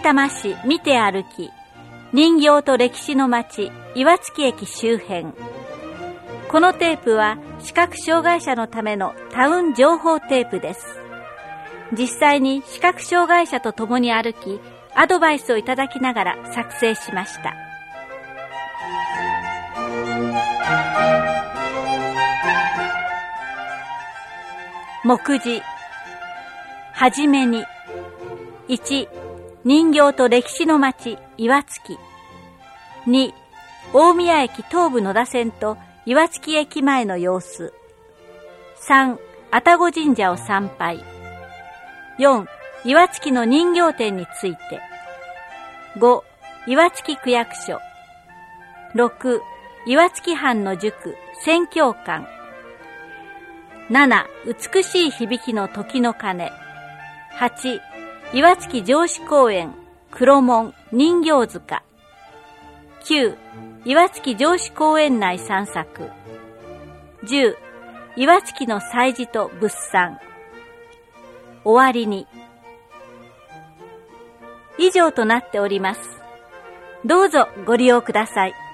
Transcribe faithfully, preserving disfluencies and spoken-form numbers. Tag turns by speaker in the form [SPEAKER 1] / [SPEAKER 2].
[SPEAKER 1] たま市見て歩き、人形と歴史の街岩槻駅周辺。このテープは視覚障害者のためのタウン情報テープです。実際に視覚障害者と共に歩き、アドバイスをいただきながら作成しました。目次。はじめに。いち、人形と歴史の街岩槻。に、大宮駅東武野田線と岩槻駅前の様子。さん、愛宕神社を参拝。よん、岩槻の人形店について。ご、岩槻区役所。ろく、岩槻藩の塾宣教館。なな、美しい響きの時の鐘。はち、岩槻城址公園黒門人形塚。きゅう、岩槻城址公園内散策。じゅう、岩槻の祭事と物産。終わりに。以上となっております。どうぞご利用ください。